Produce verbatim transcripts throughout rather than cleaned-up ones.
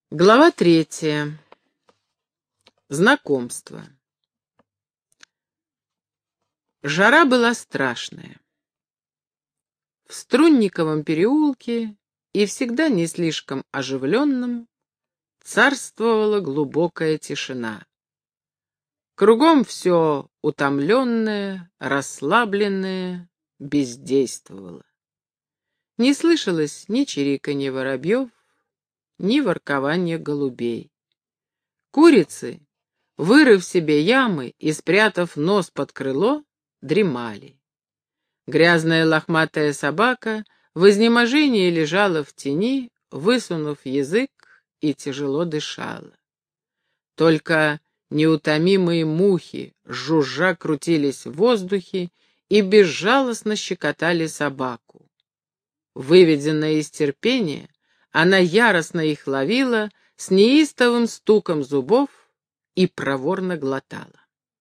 Глава третья. Знакомство. Жара была страшная. В Струнниковом переулке, и всегда не слишком оживленном, царствовала глубокая тишина. Кругом все утомленное, расслабленное, бездействовало. Не слышалось ни чириканья воробьев, ни воркования голубей. Курицы, вырыв себе ямы и спрятав нос под крыло, дремали. Грязная лохматая собака в изнеможении лежала в тени, высунув язык, и тяжело дышала. Только неутомимые мухи, жужжа, крутились в воздухе и безжалостно щекотали собаку. Выведенная из терпения, она яростно их ловила с неистовым стуком зубов и проворно глотала.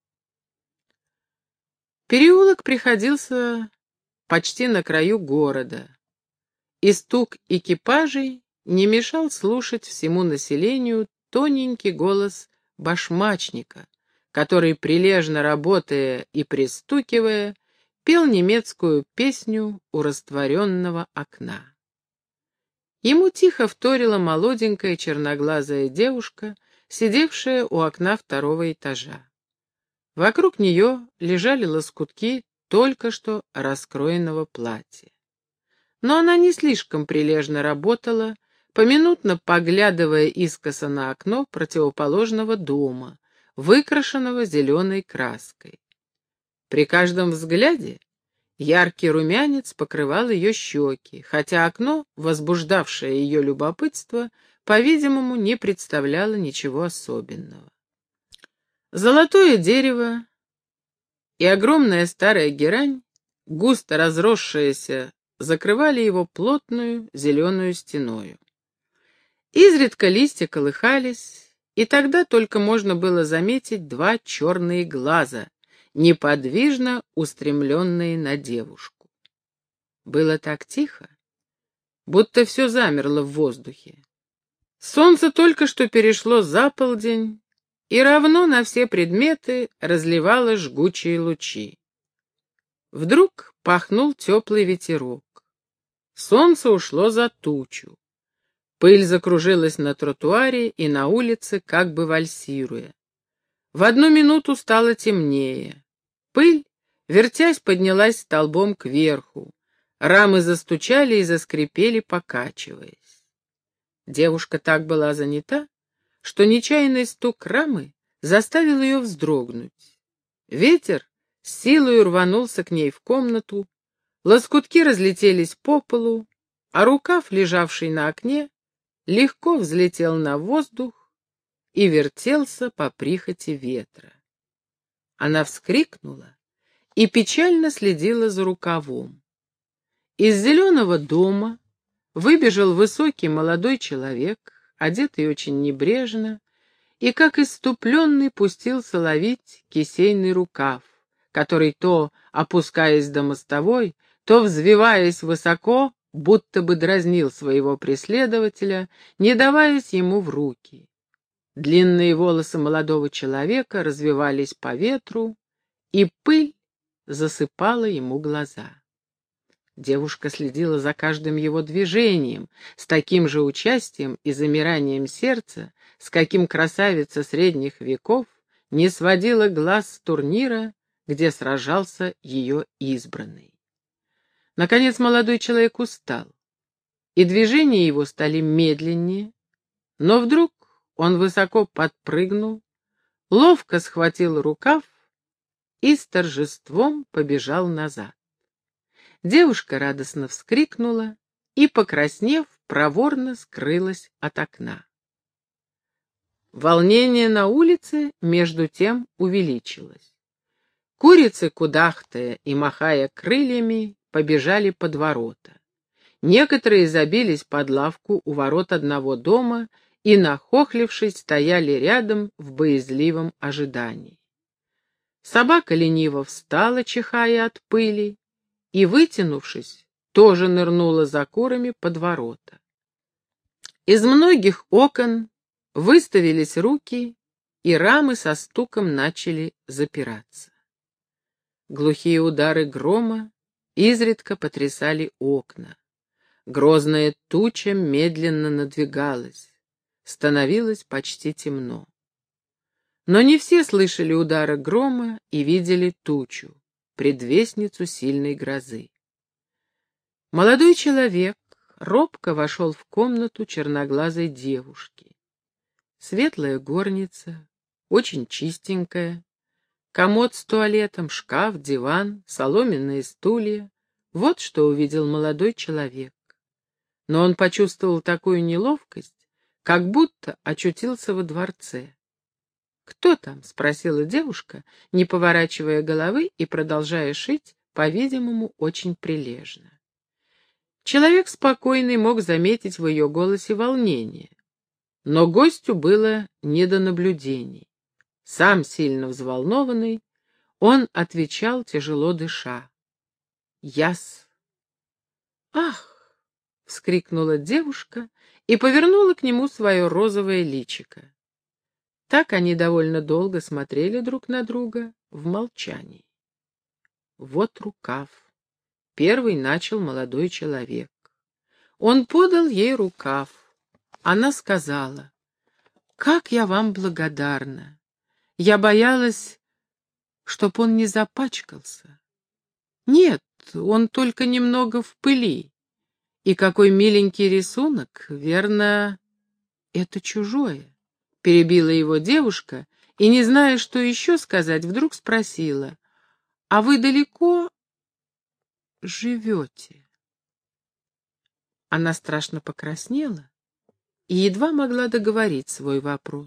Переулок приходился почти на краю города, и стук экипажей не мешал слушать всему населению тоненький голос башмачника, который, прилежно работая и пристукивая, пел немецкую песню у растворенного окна. Ему тихо вторила молоденькая черноглазая девушка, сидевшая у окна второго этажа. Вокруг нее лежали лоскутки только что раскроенного платья. Но она не слишком прилежно работала, поминутно поглядывая искоса на окно противоположного дома, выкрашенного зеленой краской. При каждом взгляде яркий румянец покрывал ее щеки, хотя окно, возбуждавшее ее любопытство, по-видимому, не представляло ничего особенного. Золотое дерево и огромная старая герань, густо разросшаяся, закрывали его плотную зеленую стеною. Изредка листья колыхались, и тогда только можно было заметить два черные глаза, неподвижно устремленные на девушку. Было так тихо, будто все замерло в воздухе. Солнце только что перешло за полдень и равно на все предметы разливало жгучие лучи. Вдруг пахнул теплый ветерок. Солнце ушло за тучу. Пыль закружилась на тротуаре и на улице, как бы вальсируя. В одну минуту стало темнее. Пыль, вертясь, поднялась столбом кверху. Рамы застучали и заскрипели, покачиваясь. Девушка так была занята, что нечаянный стук рамы заставил ее вздрогнуть. Ветер с силой рванулся к ней в комнату, лоскутки разлетелись по полу, а рукав, лежавший на окне, легко взлетел на воздух и вертелся по прихоти ветра. Она вскрикнула и печально следила за рукавом. Из зеленого дома выбежал высокий молодой человек, одетый очень небрежно, и, как исступленный, пустился ловить кисейный рукав, который, то опускаясь до мостовой, то взвиваясь высоко, будто бы дразнил своего преследователя, не даваясь ему в руки. Длинные волосы молодого человека развивались по ветру, и пыль засыпала ему глаза. Девушка следила за каждым его движением, с таким же участием и замиранием сердца, с каким красавица средних веков не сводила глаз с турнира, где сражался ее избранный. Наконец молодой человек устал, и движения его стали медленнее, но вдруг он высоко подпрыгнул, ловко схватил рукав и с торжеством побежал назад. Девушка радостно вскрикнула и, покраснев, проворно скрылась от окна. Волнение на улице, между тем, увеличилось. Курицы, кудахтая и махая крыльями, побежали под ворота. Некоторые забились под лавку у ворот одного дома и, нахохлившись, стояли рядом в боязливом ожидании. Собака лениво встала, чихая от пыли, и, вытянувшись, тоже нырнула за курами под ворота. Из многих окон выставились руки, и рамы со стуком начали запираться. Глухие удары грома изредка потрясали окна. Грозная туча медленно надвигалась. Становилось почти темно. Но не все слышали удара грома и видели тучу, предвестницу сильной грозы. Молодой человек робко вошел в комнату черноглазой девушки. Светлая горница, очень чистенькая, комод с туалетом, шкаф, диван, соломенные стулья — вот что увидел молодой человек. Но он почувствовал такую неловкость, как будто очутился во дворце. «Кто там?» — спросила девушка, не поворачивая головы и продолжая шить, по-видимому, очень прилежно. Человек спокойный мог заметить в ее голосе волнение, но гостю было не до наблюдений. Сам сильно взволнованный, он отвечал, тяжело дыша. «Яс». «Ах!» — вскрикнула девушка и повернула к нему свое розовое личико. Так они довольно долго смотрели друг на друга в молчании. Вот рукав. Первый начал молодой человек. Он подал ей рукав. Она сказала: «Как я вам благодарна! Я боялась, чтоб он не запачкался. Нет, он только немного в пыли. И какой миленький рисунок, верно, это чужое», — перебила его девушка, и, не зная, что еще сказать, вдруг спросила: «А вы далеко живете?» Она страшно покраснела и едва могла договорить свой вопрос.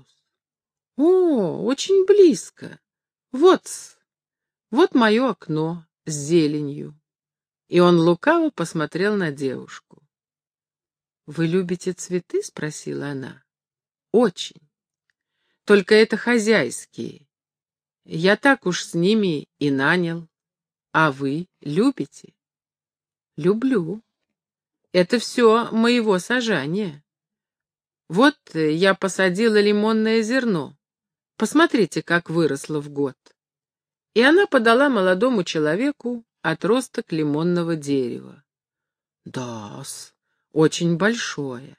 «О, очень близко. Вот-с, вот мое окно с зеленью». И он лукаво посмотрел на девушку. «Вы любите цветы?» — спросила она. «Очень. Только это хозяйские. Я так уж с ними и нанял. А вы любите?» «Люблю. Это все моего сажания. Вот я посадила лимонное зерно. Посмотрите, как выросло в год». И она подала молодому человеку отросток лимонного дерева. «Да-с, очень большое».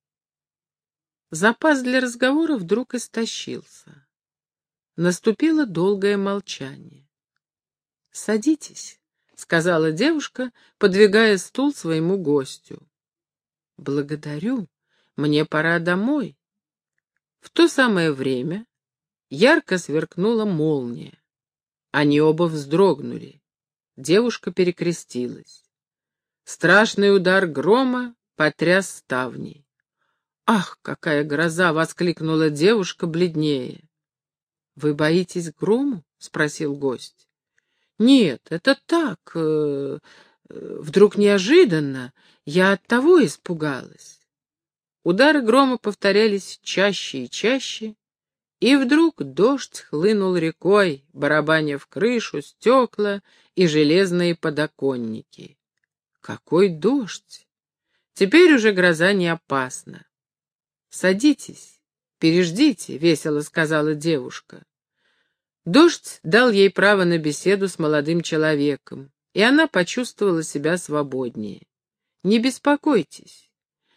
Запас для разговора вдруг истощился. Наступило долгое молчание. «Садитесь», — сказала девушка, подвигая стул своему гостю. «Благодарю, мне пора домой». В то самое время ярко сверкнула молния. Они оба вздрогнули. Девушка перекрестилась. Страшный удар грома потряс ставни. «Ах, какая гроза!» — воскликнула девушка бледнее. «Вы боитесь грому?» — спросил гость. «Нет, это так. Э, э, вдруг неожиданно. Я оттого испугалась». Удары грома повторялись чаще и чаще, и вдруг дождь хлынул рекой, барабаня в крышу, стекла и железные подоконники. Какой дождь! Теперь уже гроза не опасна. «Садитесь, переждите», — весело сказала девушка. Дождь дал ей право на беседу с молодым человеком, и она почувствовала себя свободнее. «Не беспокойтесь.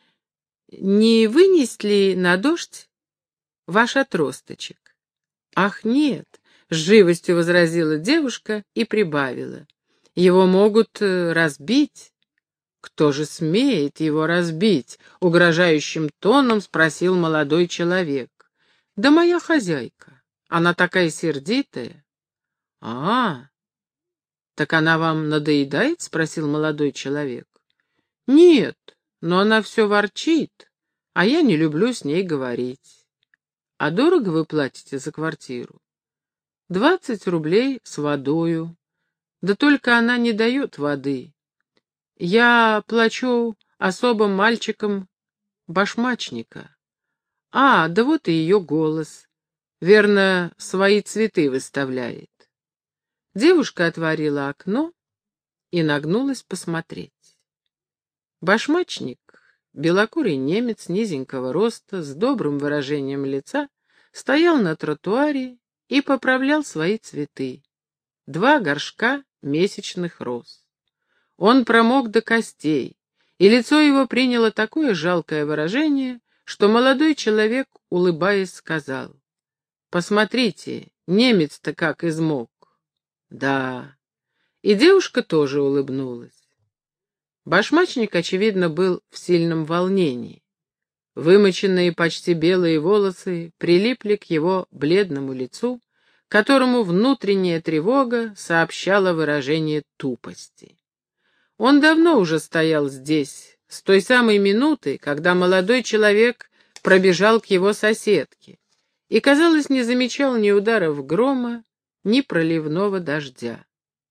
Не вынесть ли на дождь ваш отросточек?» «Ах, нет», — с живостью возразила девушка и прибавила. «Его могут разбить». «Кто же смеет его разбить?» — угрожающим тоном спросил молодой человек. «Да моя хозяйка. Она такая сердитая». «А, так она вам надоедает?» — спросил молодой человек. «Нет, но она все ворчит, а я не люблю с ней говорить». «А дорого вы платите за квартиру?» «Двадцать рублей с водою. Да только она не дает воды. Я плачу особым мальчикам башмачника». «А, да вот и ее голос. Верно, свои цветы выставляет». Девушка отворила окно и нагнулась посмотреть. Башмачник белокурый немец низенького роста, с добрым выражением лица, стоял на тротуаре и поправлял свои цветы. Два горшка месячных роз. Он промок до костей, и лицо его приняло такое жалкое выражение, что молодой человек, улыбаясь, сказал: «Посмотрите, немец-то как измок». «Да». И девушка тоже улыбнулась. Башмачник, очевидно, был в сильном волнении. Вымоченные почти белые волосы прилипли к его бледному лицу, которому внутренняя тревога сообщала выражение тупости. Он давно уже стоял здесь, с той самой минуты, когда молодой человек пробежал к его соседке, и, казалось, не замечал ни ударов грома, ни проливного дождя.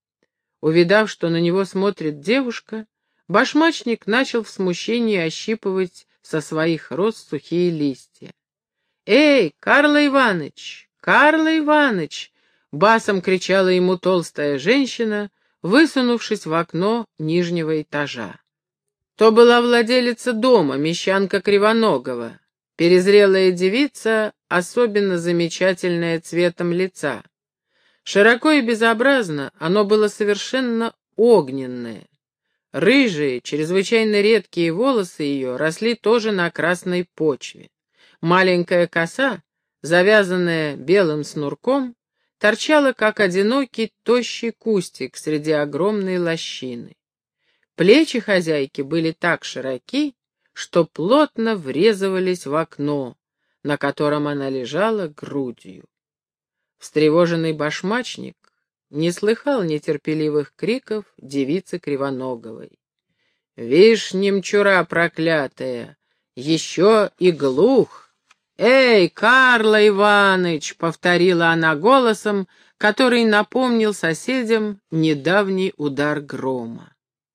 Увидав, что на него смотрит девушка, башмачник начал в смущении ощипывать со своих роз сухие листья. «Эй, Карл Иваныч! Карл Иваныч!» — басом кричала ему толстая женщина, высунувшись в окно нижнего этажа. То была владелица дома, мещанка Кривоногова, перезрелая девица, особенно замечательная цветом лица. Широко и безобразно оно было совершенно огненное. Рыжие, чрезвычайно редкие волосы ее росли тоже на красной почве. Маленькая коса, завязанная белым снурком, торчала, как одинокий тощий кустик среди огромной лощины. Плечи хозяйки были так широки, что плотно врезывались в окно, на котором она лежала грудью. Встревоженный башмачник не слыхал нетерпеливых криков девицы Кривоноговой. «Вишь, немчура проклятая, еще и глух! Эй, Карл Иваныч!» — повторила она голосом, который напомнил соседям недавний удар грома.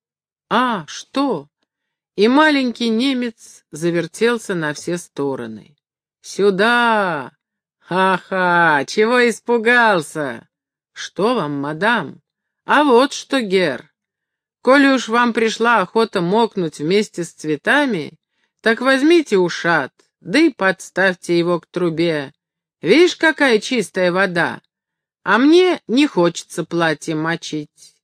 «А, что?» И маленький немец завертелся на все стороны. «Сюда! Ха-ха! Чего испугался? Что вам, мадам? А вот что, гер! Коли уж вам пришла охота мокнуть вместе с цветами, так возьмите ушат, да и подставьте его к трубе. Видишь, какая чистая вода? А мне не хочется платье мочить».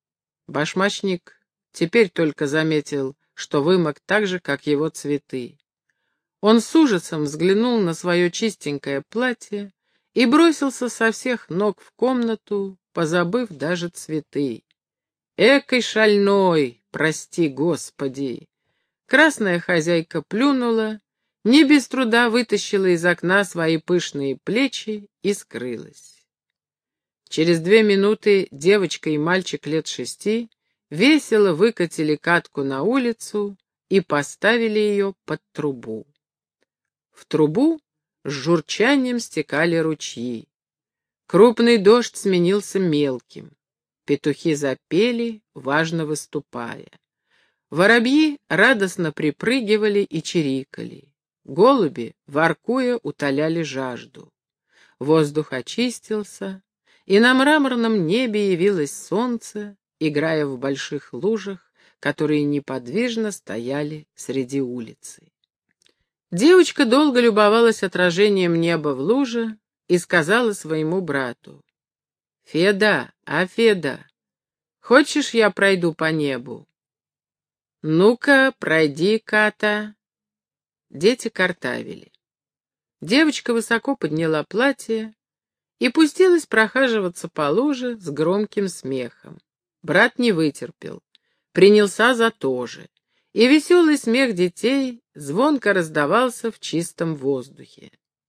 Башмачник теперь только заметил, что вымок так же, как его цветы. Он с ужасом взглянул на свое чистенькое платье и бросился со всех ног в комнату, позабыв даже цветы. «Экой шальной, прости господи!» Красная хозяйка плюнула, не без труда вытащила из окна свои пышные плечи и скрылась. Через две минуты девочка и мальчик лет шести весело выкатили катку на улицу и поставили ее под трубу. В трубу с журчанием стекали ручьи. Крупный дождь сменился мелким. Петухи запели, важно выступая. Воробьи радостно припрыгивали и чирикали. Голуби, воркуя, утоляли жажду. Воздух очистился, и на мраморном небе явилось солнце, играя в больших лужах, которые неподвижно стояли среди улицы. Девочка долго любовалась отражением неба в луже и сказала своему брату: «Феда, а Феда, хочешь, я пройду по небу?» «Ну-ка, пройди, Ката». Дети картавили. Девочка высоко подняла платье и пустилась прохаживаться по луже с громким смехом. Брат не вытерпел, принялся за то же, и веселый смех детей звонко раздавался в чистом воздухе.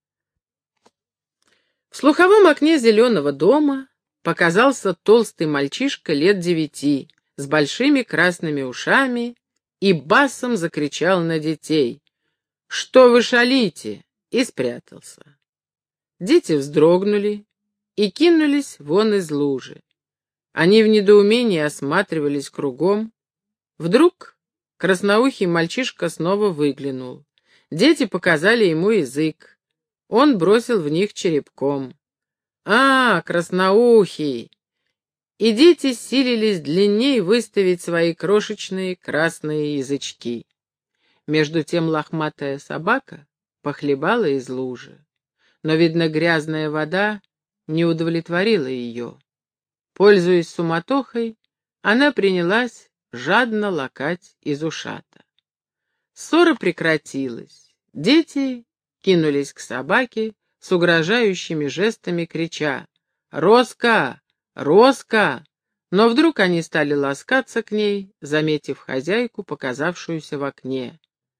В слуховом окне зеленого дома показался толстый мальчишка лет девяти с большими красными ушами и басом закричал на детей: «Что вы шалите?» и спрятался. Дети вздрогнули и кинулись вон из лужи. Они в недоумении осматривались кругом. Вдруг красноухий мальчишка снова выглянул. Дети показали ему язык. Он бросил в них черепком. «А, красноухий!» И дети силились длинней выставить свои крошечные красные язычки. Между тем лохматая собака похлебала из лужи. Но, видно, грязная вода не удовлетворила ее. Пользуясь суматохой, она принялась жадно лакать из ушата. Ссора прекратилась. Дети кинулись к собаке с угрожающими жестами, крича: «Роска! Роска!» Но вдруг они стали ласкаться к ней, заметив хозяйку, показавшуюся в окне.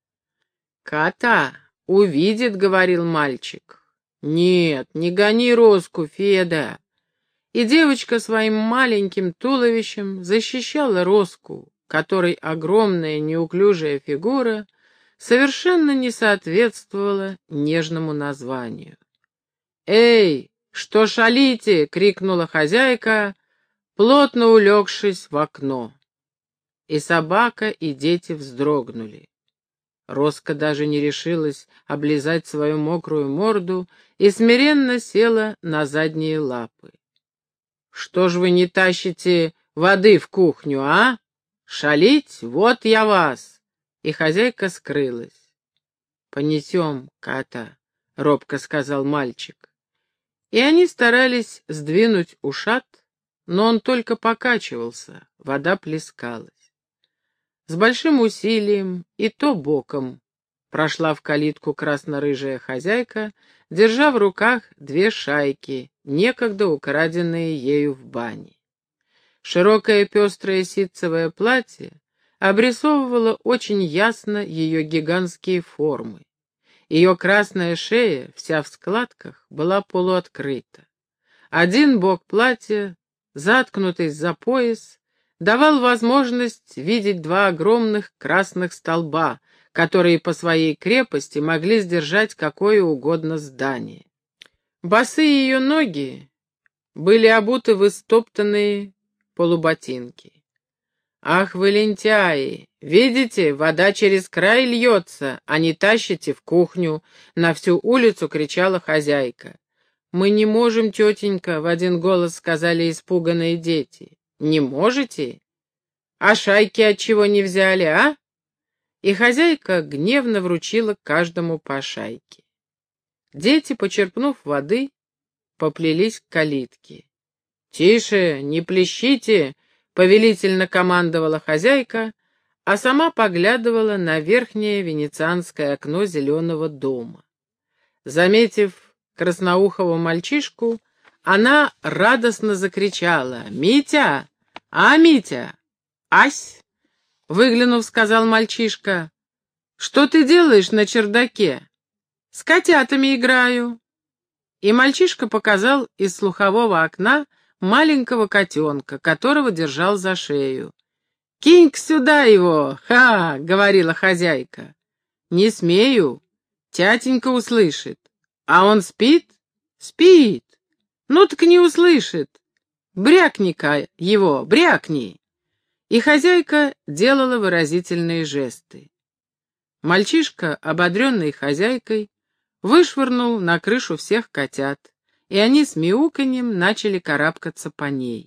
«Кота увидит», — говорил мальчик. «Нет, не гони Роску, Феда!» И девочка своим маленьким туловищем защищала Роску, которой огромная неуклюжая фигура совершенно не соответствовала нежному названию. «Эй, что шалите!» — крикнула хозяйка, плотно улегшись в окно. И собака, и дети вздрогнули. Роска даже не решилась облизать свою мокрую морду и смиренно села на задние лапы. «Что ж вы не тащите воды в кухню, а? Шалить? Вот я вас!» И хозяйка скрылась. «Понесем, кота», — робко сказал мальчик. И они старались сдвинуть ушат, но он только покачивался, вода плескалась. С большим усилием и то боком прошла в калитку красно-рыжая хозяйка, держа в руках две шайки, некогда украденные ею в бане. Широкое пестрое ситцевое платье обрисовывало очень ясно ее гигантские формы. Ее красная шея, вся в складках, была полуоткрыта. Один бок платья, заткнутый за пояс, давал возможность видеть два огромных красных столба, которые по своей крепости могли сдержать какое угодно здание. Босые ее ноги были обуты в истоптанные полуботинки. «Ах вы лентяи! Видите, вода через край льется, а не тащите в кухню!» — на всю улицу кричала хозяйка. «Мы не можем, тетенька!» — в один голос сказали испуганные дети. «Не можете? А шайки отчего не взяли, а?» И хозяйка гневно вручила каждому по шайке. Дети, почерпнув воды, поплелись к калитке. «Тише, не плещите!» — повелительно командовала хозяйка, а сама поглядывала на верхнее венецианское окно зеленого дома. Заметив красноухого мальчишку, она радостно закричала: «Митя! А, Митя! Ась!» Выглянув, сказал мальчишка: «Что ты делаешь на чердаке?» «С котятами играю». И мальчишка показал из слухового окна маленького котенка, которого держал за шею. «Кинь-ка сюда его! Ха!» — говорила хозяйка. «Не смею, тятенька услышит». «А он спит?» «Спит. Ну так не услышит. Брякни-ка его, брякни». И хозяйка делала выразительные жесты. Мальчишка, ободренный хозяйкой, вышвырнул на крышу всех котят, и они с мяуканьем начали карабкаться по ней.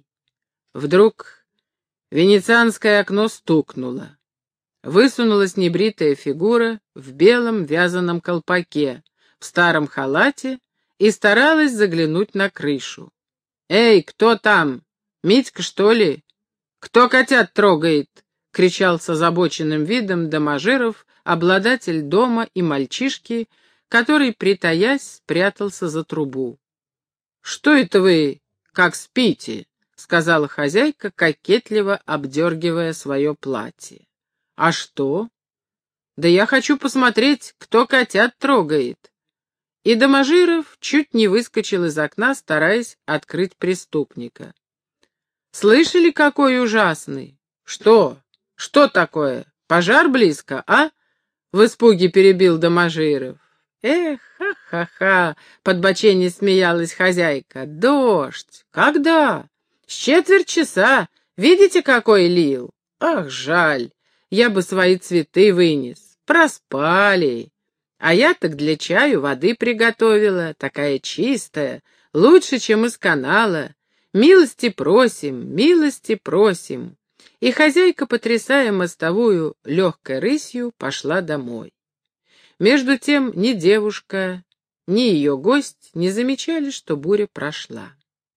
Вдруг венецианское окно стукнуло. Высунулась небритая фигура в белом вязаном колпаке, в старом халате, и старалась заглянуть на крышу. «Эй, кто там? Митька, что ли? Кто котят трогает?» — кричал с озабоченным видом Доможиров, обладатель дома и мальчишки, который, притаясь, спрятался за трубу. «Что это вы, как спите?» — сказала хозяйка, кокетливо обдергивая свое платье. «А что?» «Да я хочу посмотреть, кто котят трогает». И Доможиров чуть не выскочил из окна, стараясь открыть преступника. «Слышали, какой ужасный?» «Что? Что такое? Пожар близко, а?» — в испуге перебил Доможиров. «Эх, ха-ха-ха!» — подбоченье смеялась хозяйка. «Дождь! Когда? С четверть часа! Видите, какой лил? Ах, жаль! Я бы свои цветы вынес. Проспали! А я так для чаю воды приготовила, такая чистая, лучше, чем из канала. Милости просим, милости просим!» И хозяйка, потрясая мостовую легкой рысью, пошла домой. Между тем ни девушка, ни ее гость не замечали, что буря прошла.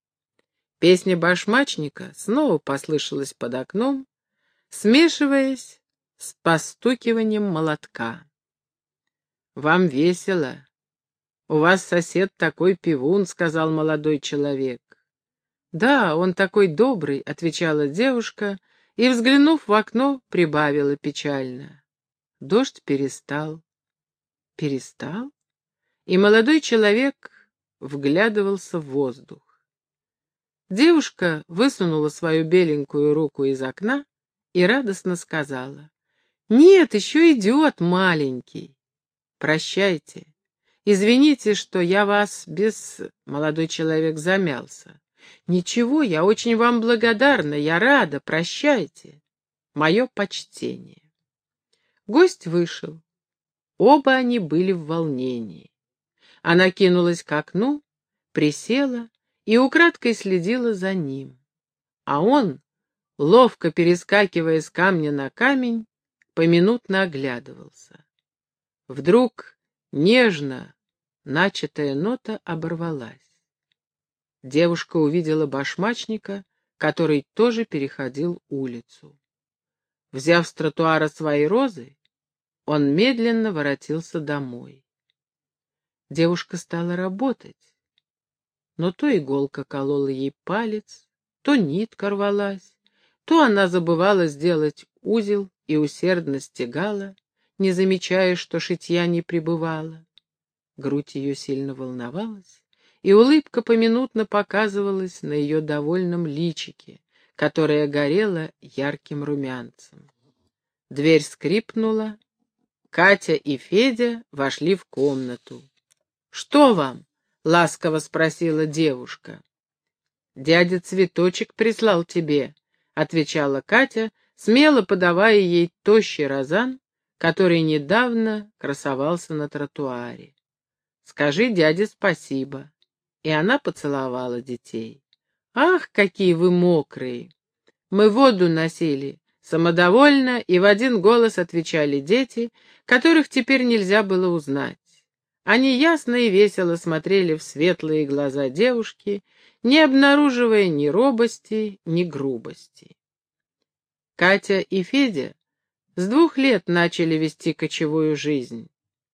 Песня башмачника снова послышалась под окном, смешиваясь с постукиванием молотка. «Вам весело. У вас сосед такой певун», — сказал молодой человек. «Да, он такой добрый», — отвечала девушка, и, взглянув в окно, прибавила печально. Дождь перестал. Перестал? И молодой человек вглядывался в воздух. Девушка высунула свою беленькую руку из окна и радостно сказала: «Нет, еще идет, маленький. Прощайте. Извините, что я вас без...» Молодой человек замялся. «Ничего, я очень вам благодарна, я рада, прощайте. Мое почтение». Гость вышел. Оба они были в волнении. Она кинулась к окну, присела и украдкой следила за ним. А он, ловко перескакивая с камня на камень, поминутно оглядывался. Вдруг нежно начатая нота оборвалась. Девушка увидела башмачника, который тоже переходил улицу. Взяв с тротуара свои розы, он медленно воротился домой. Девушка стала работать, но то иголка колола ей палец, то нитка рвалась, то она забывала сделать узел и усердно стегала, не замечая, что шитья не прибывало. Грудь ее сильно волновалась, и улыбка поминутно показывалась на ее довольном личике, которое горело ярким румянцем. Дверь скрипнула. Катя и Федя вошли в комнату. «Что вам?» — ласково спросила девушка. «Дядя цветочек прислал тебе», — отвечала Катя, смело подавая ей тощий розан, который недавно красовался на тротуаре. «Скажи дяде спасибо». И она поцеловала детей. «Ах, какие вы мокрые! Мы воду носили!» Самодовольно и в один голос отвечали дети, которых теперь нельзя было узнать. Они ясно и весело смотрели в светлые глаза девушки, не обнаруживая ни робости, ни грубости. Катя и Федя с двух лет начали вести кочевую жизнь.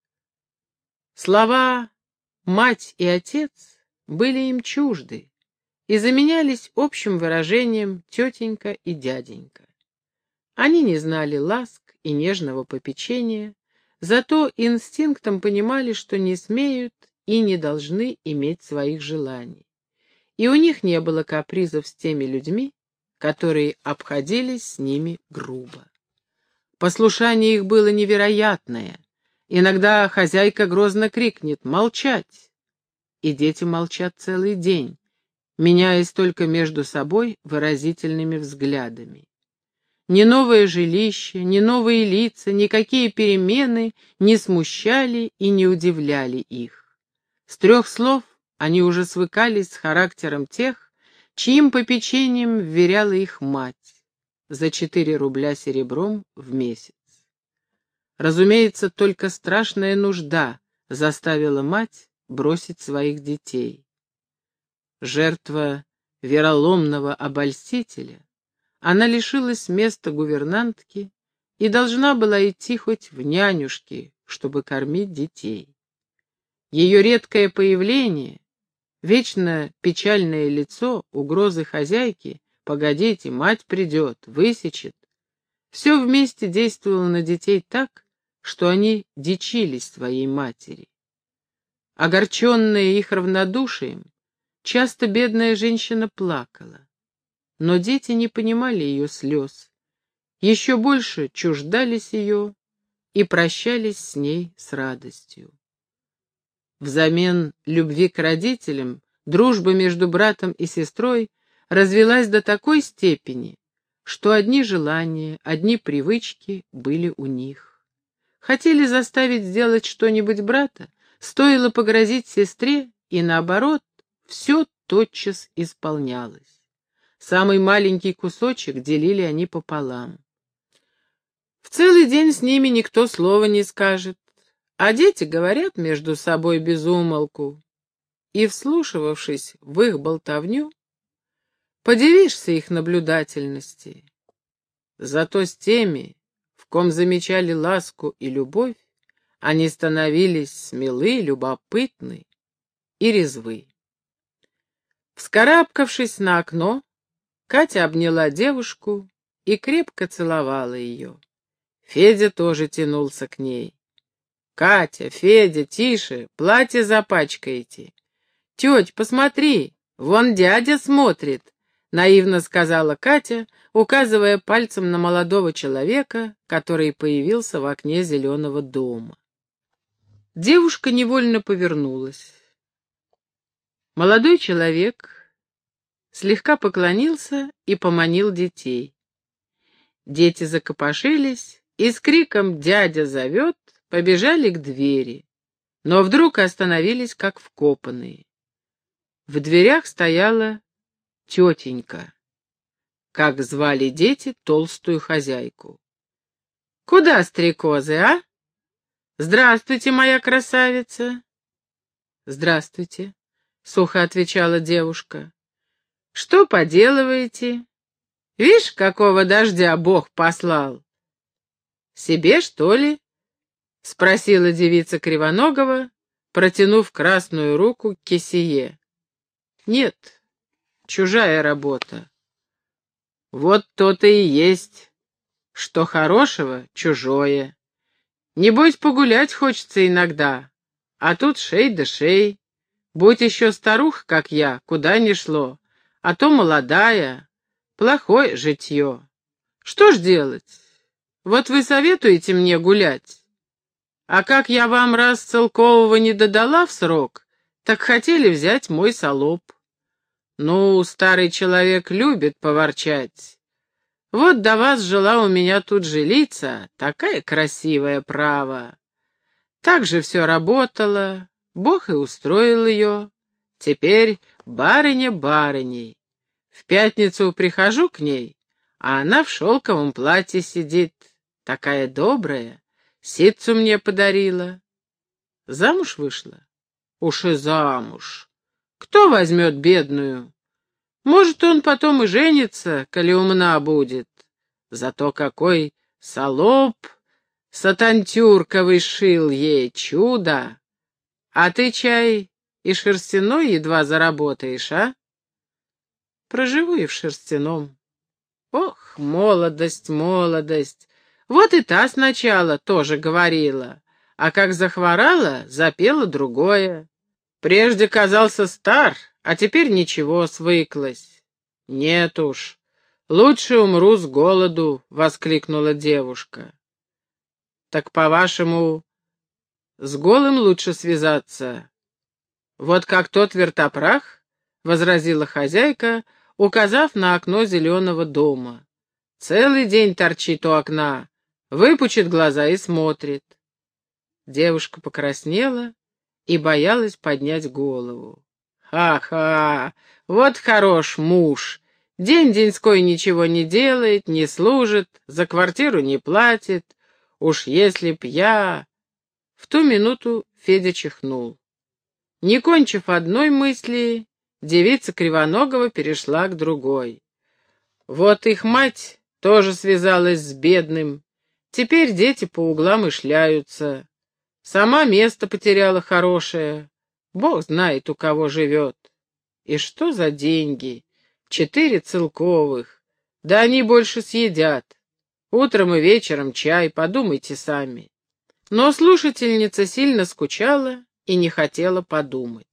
Слова «мать» и «отец» были им чужды и заменялись общим выражением «тетенька» и «дяденька». Они не знали ласк и нежного попечения, зато инстинктом понимали, что не смеют и не должны иметь своих желаний. И у них не было капризов с теми людьми, которые обходились с ними грубо. Послушание их было невероятное. Иногда хозяйка грозно крикнет «молчать!» И дети молчат целый день, меняясь только между собой выразительными взглядами. Ни новое жилище, ни новые лица, никакие перемены не смущали и не удивляли их. С трех слов они уже свыкались с характером тех, чьим попечением вверяла их мать, за четыре рубля серебром в месяц. Разумеется, только страшная нужда заставила мать бросить своих детей. Жертва вероломного обольстителя, она лишилась места гувернантки и должна была идти хоть в нянюшки, чтобы кормить детей. Ее редкое появление, вечно печальное лицо, угрозы хозяйки «погодите, мать придет, высечет», все вместе действовало на детей так, что они дичились своей матери. Огорченная их равнодушием, часто бедная женщина плакала. Но дети не понимали ее слез, еще больше чуждались ее и прощались с ней с радостью. Взамен любви к родителям, дружба между братом и сестрой развилась до такой степени, что одни желания, одни привычки были у них. Хотели заставить сделать что-нибудь брата, стоило погрозить сестре, и наоборот, все тотчас исполнялось. Самый маленький кусочек делили они пополам. В целый день с ними никто слова не скажет, а дети говорят между собой без умолку. И, вслушивавшись в их болтовню, подивишься их наблюдательности. Зато с теми, в ком замечали ласку и любовь, они становились смелы, любопытны и резвы. Вскарабкавшись на окно, Катя обняла девушку и крепко целовала ее. Федя тоже тянулся к ней. «Катя, Федя, тише, платье запачкаете. Теть, посмотри, вон дядя смотрит», — наивно сказала Катя, указывая пальцем на молодого человека, который появился в окне зеленого дома. Девушка невольно повернулась. Молодой человек слегка поклонился и поманил детей. Дети закопошились и с криком «Дядя зовет!» побежали к двери, но вдруг остановились как вкопанные. В дверях стояла тетенька, как звали дети толстую хозяйку. «Куда, стрекозы, а? Здравствуйте, моя красавица!» «Здравствуйте», — сухо отвечала девушка. «Что поделываете? Вишь, какого дождя Бог послал!» «Себе, что ли?» — спросила девица Кривоногова, протянув красную руку к кисее. «Нет, чужая работа». «Вот то-то и есть, что хорошего — чужое. Небось, погулять хочется иногда, а тут шей да шей. Будь еще старуха, как я, куда ни шло, а то молодая, плохое житье. Что ж делать? Вот вы советуете мне гулять, а как я вам раз целкового не додала в срок, так хотели взять мой солоп. Ну, старый человек любит поворчать. Вот до вас жила у меня тут жилица, такая красивая, право. Так же все работало, Бог и устроил ее. Теперь барыня барыней. В пятницу прихожу к ней, а она в шелковом платье сидит, такая добрая, ситцу мне подарила. Замуж вышла? Уж и замуж. Кто возьмет бедную? Может, он потом и женится, коли умна будет. Зато какой солоп сатантюрковый шил ей, чудо! А ты, чай, и шерстяной едва заработаешь, а? Проживу и в шерстяном. Ох, молодость, молодость! Вот и та сначала тоже говорила, а как захворала, запела другое. Прежде казался стар, а теперь ничего, свыклась. Нет уж, лучше умру с голоду, — воскликнула девушка. Так, по-вашему, с голым лучше связаться? Вот как тот вертопрах, — возразила хозяйка, указав на окно зеленого дома. Целый день торчит у окна, выпучит глаза и смотрит. Девушка покраснела и боялась поднять голову. «Ха-ха! Вот хорош муж! День-деньской ничего не делает, не служит, за квартиру не платит. Уж если б я...» В ту минуту Федя чихнул. Не кончив одной мысли, девица Кривоногова перешла к другой. Вот их мать тоже связалась с бедным. Теперь дети по углам и шляются. Сама место потеряла хорошее. Бог знает, у кого живет. И что за деньги? Четыре целковых. Да они больше съедят. Утром и вечером чай, подумайте сами. Но слушательница сильно скучала и не хотела подумать.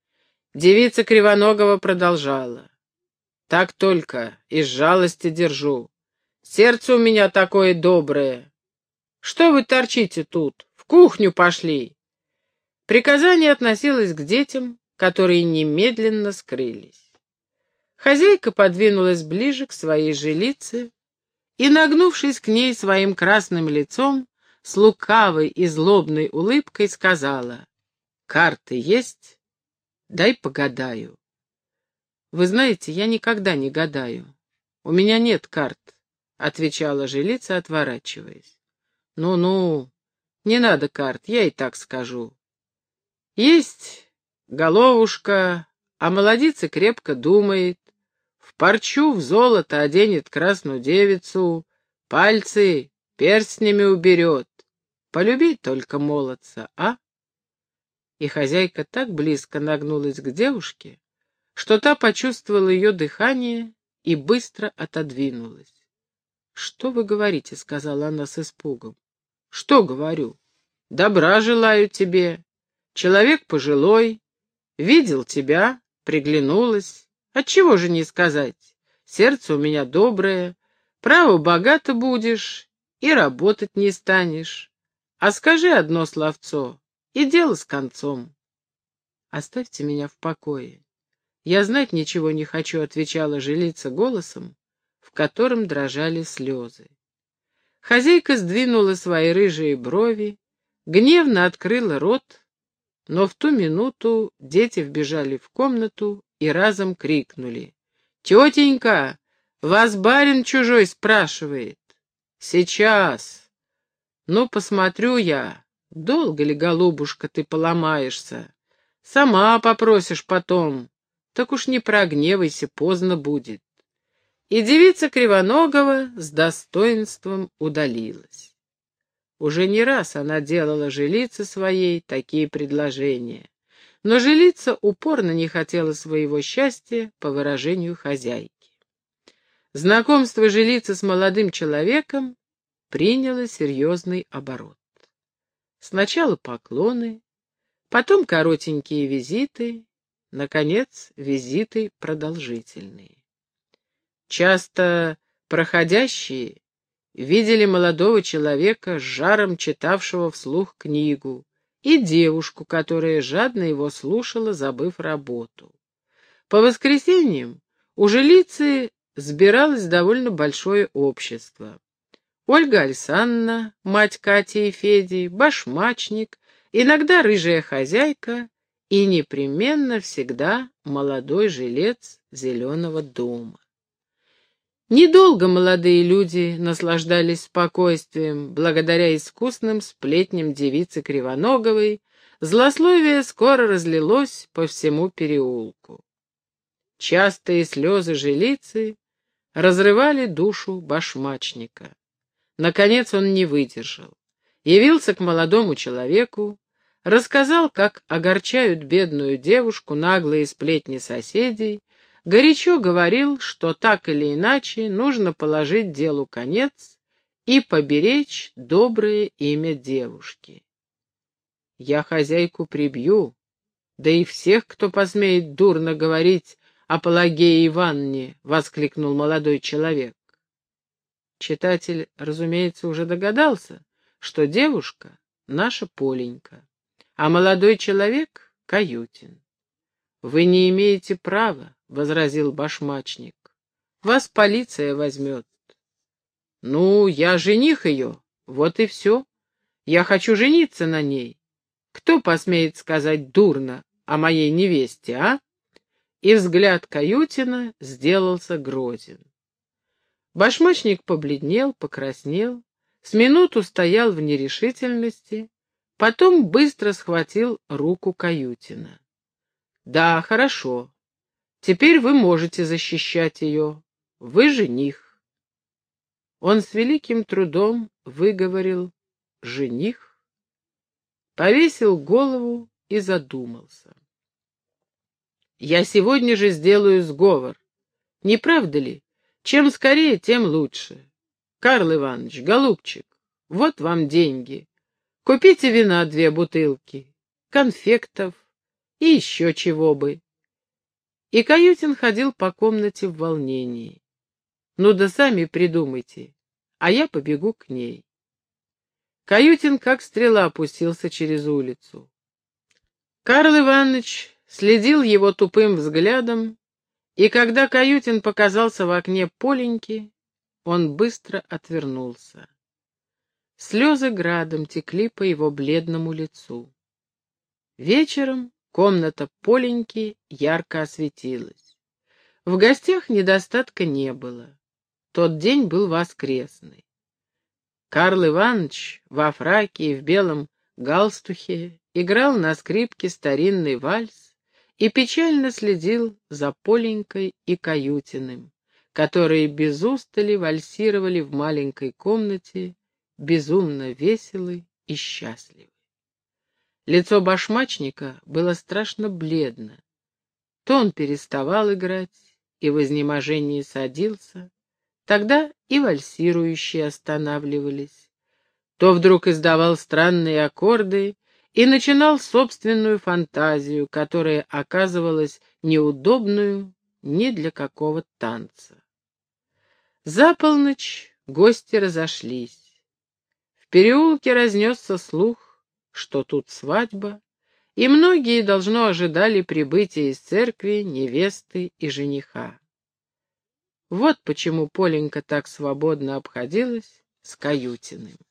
Девица Кривоногова продолжала. Так только из жалости держу. Сердце у меня такое доброе. Что вы торчите тут? В кухню пошли. Приказание относилось к детям, которые немедленно скрылись. Хозяйка подвинулась ближе к своей жилице и, нагнувшись к ней своим красным лицом, с лукавой и злобной улыбкой сказала: «Карты есть? Дай погадаю». «Вы знаете, я никогда не гадаю. У меня нет карт», — отвечала жилица, отворачиваясь. «Ну-ну, не надо карт, я и так скажу. Есть головушка, а молодица крепко думает, в парчу, в золото оденет красную девицу, пальцы перстнями уберет. Полюбить только молодца, а?» И хозяйка так близко нагнулась к девушке, что та почувствовала ее дыхание и быстро отодвинулась. «Что вы говорите?» — сказала она с испугом. «Что говорю? Добра желаю тебе. Человек пожилой, видел тебя, приглянулась. Отчего же не сказать? Сердце у меня доброе, право богато будешь и работать не станешь. А скажи одно словцо, и дело с концом». «Оставьте меня в покое. Я знать ничего не хочу», — отвечала жилица голосом, в котором дрожали слезы. Хозяйка сдвинула свои рыжие брови, гневно открыла рот, но в ту минуту дети вбежали в комнату и разом крикнули: «Тетенька, вас барин чужой спрашивает!» «Сейчас! Ну, посмотрю я, долго ли, голубушка, ты поломаешься? Сама попросишь потом, так уж не прогневайся, поздно будет». И девица Кривоногова с достоинством удалилась. Уже не раз она делала жилице своей такие предложения, но жилица упорно не хотела своего счастья, по выражению хозяйки. Знакомство жилицы с молодым человеком приняло серьезный оборот. Сначала поклоны, потом коротенькие визиты, наконец, визиты продолжительные. Часто проходящие видели молодого человека с жаром читавшего вслух книгу, и девушку, которая жадно его слушала, забыв работу. По воскресеньям у жилицы сбиралось довольно большое общество. Ольга Александровна, мать Кати и Феди, башмачник, иногда рыжая хозяйка и непременно всегда молодой жилец зеленого дома. Недолго молодые люди наслаждались спокойствием, благодаря искусным сплетням девицы Кривоноговой, злословие скоро разлилось по всему переулку. Частые слезы жилицы разрывали душу башмачника. Наконец он не выдержал, явился к молодому человеку, рассказал, как огорчают бедную девушку наглые сплетни соседей, горячо говорил, что так или иначе нужно положить делу конец и поберечь доброе имя девушки. «Я хозяйку прибью, да и всех, кто посмеет дурно говорить о Пелагее Ивановне», — воскликнул молодой человек. Читатель, разумеется, уже догадался, что девушка — наша Поленька, а молодой человек — Каютин. «Вы не имеете права», — возразил башмачник. «Вас полиция возьмет». «Ну, я жених ее, вот и все. Я хочу жениться на ней. Кто посмеет сказать дурно о моей невесте, а?» И взгляд Каютина сделался грозен. Башмачник побледнел, покраснел, с минуту стоял в нерешительности, потом быстро схватил руку Каютина. «Да, хорошо. Теперь вы можете защищать ее. Вы жених». Он с великим трудом выговорил «жених», повесил голову и задумался. «Я сегодня же сделаю сговор. Не правда ли? Чем скорее, тем лучше. Карл Иванович, голубчик, вот вам деньги. Купите вина две бутылки, конфектов и еще чего бы». И Каютин ходил по комнате в волнении. «Ну да сами придумайте, а я побегу к ней». Каютин, как стрела, опустился через улицу. Карл Иванович следил его тупым взглядом, и когда Каютин показался в окне Поленьки, он быстро отвернулся. Слезы градом текли по его бледному лицу. Вечером комната Поленьки ярко осветилась. В гостях недостатка не было. Тот день был воскресный. Карл Иванович во фраке и в белом галстухе играл на скрипке старинный вальс и печально следил за Поленькой и Каютиным, которые без устали вальсировали в маленькой комнате, безумно веселы и счастливы. Лицо башмачника было страшно бледно. То он переставал играть и в изнеможении садился, тогда и вальсирующие останавливались. То вдруг издавал странные аккорды и начинал собственную фантазию, которая оказывалась неудобную ни для какого танца. За полночь гости разошлись. В переулке разнесся слух, что тут свадьба, и многие, должно, ожидали прибытия из церкви невесты и жениха. Вот почему Поленька так свободно обходилась с Каютиным.